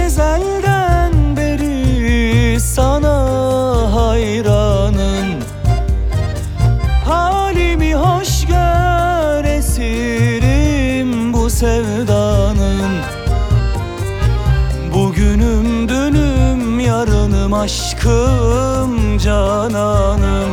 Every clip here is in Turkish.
ezelden beri sana hayranım. Halimi hoş gör, esirim bu sevdanın. Bugünüm dünüm, yarınım aşkım cananım.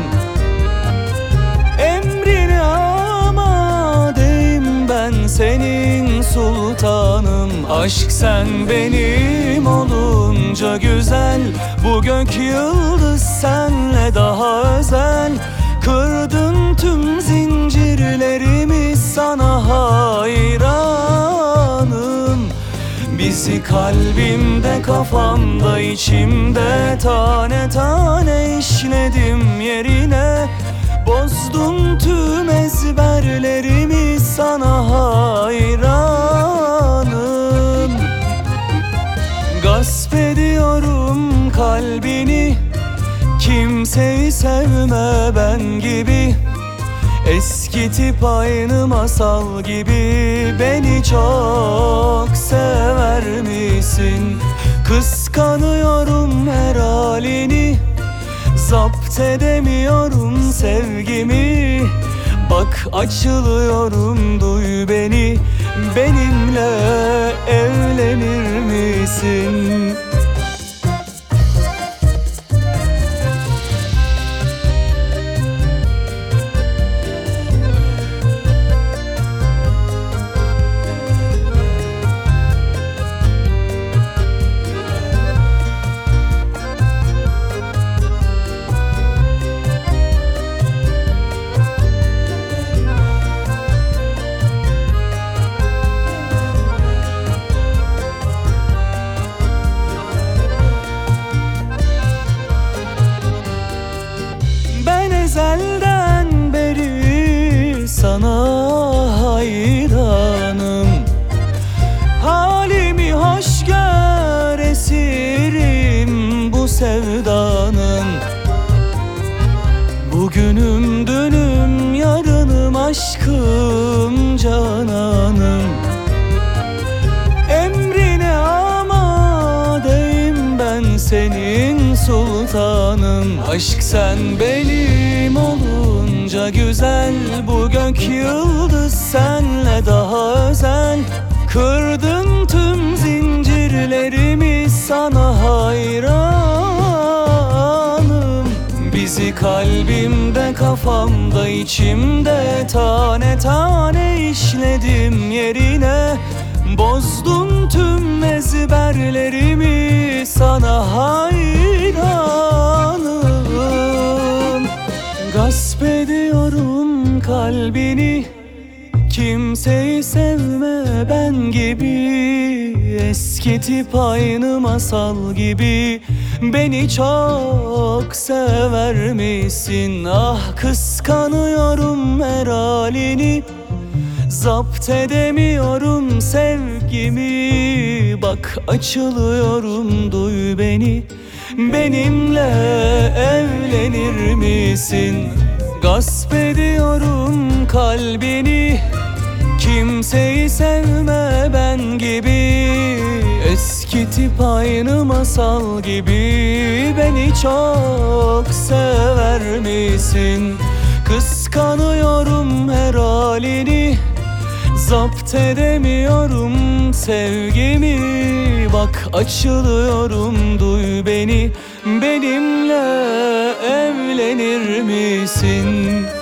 Emrine amadeyim ben senin sultanım. Aşk sen benim olunca güzel, bu gök yıldız senle daha özel. Kırdın tüm zincirlerimi, sana hayranım. Bizi kalbimde, kafamda, içimde tane tane işledim yerine. Bozdun tüm ezberlerimi, sana hayranım. Gasp ediyorum kalbini, kimseyi sevme ben gibi. Eski tip aynı masal gibi, beni çok sever misin? Kıskanıyorum her halini, zapt edemiyorum sevgimi. Bak açılıyorum, duy beni, benimle evlenir misin? Ezelden beri sana hayranım. Halimi hoş gör, esirim bu sevdanın. Bugünüm dünüm, yarınım aşkım cananım. Emrine amadeyim ben senin sultanım. Aşk sen benim olunca güzel, bu gök yıldız senle daha özel. Kırdın tüm zincirlerimi, sana hayranım. Bizi kalbimde, kafamda, içimde tane tane işledim yerine. Bozdun tüm ezberlerimi, sana hayranım. Gasp ediyorum kalbini, kimseyi sevme ben gibi. Eski tip aynı masal gibi, beni çok sever misin? Ah kıskanıyorum her halini, zapt edemiyorum sevgimi. Bak açılıyorum, duy beni, benimle evlenir misin? Gasp ediyorum kalbini, kimseyi sevme ben gibi. Eski tip aynı masal gibi, beni çok sever misin? Kıskanıyorum her halini, zapt edemiyorum sevgimi. Bak açılıyorum, duy beni, benimle evlenir misin?